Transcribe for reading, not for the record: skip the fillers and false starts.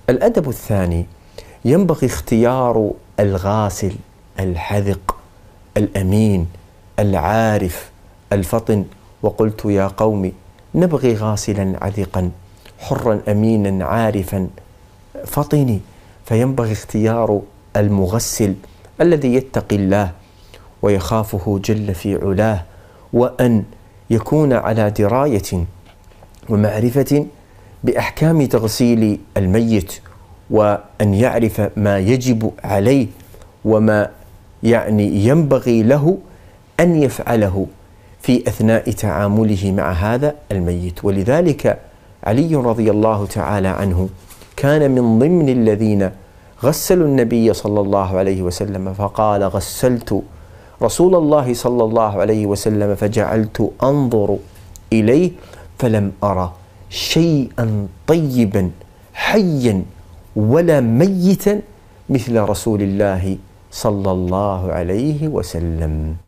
الأدب الثاني: ينبغي اختيار الغاسل الحذق الأمين العارف الفطن. وقلت يا قوم نبغي غاسلا عذقا حرا أمينا عارفا فطني. فينبغي اختيار المغسل الذي يتقي الله ويخافه جل في علاه، وأن يكون على دراية ومعرفة بأحكام تغسيل الميت، وأن يعرف ما يجب عليه وما ينبغي له أن يفعله في أثناء تعامله مع هذا الميت. ولذلك علي رضي الله تعالى عنه كان من ضمن الذين غسلوا النبي صلى الله عليه وسلم، فقال: غسلت رسول الله صلى الله عليه وسلم فجعلت أنظر إليه فلم أرى شيئا طيبا حيا ولا ميتا مثل رسول الله صلى الله عليه وسلم.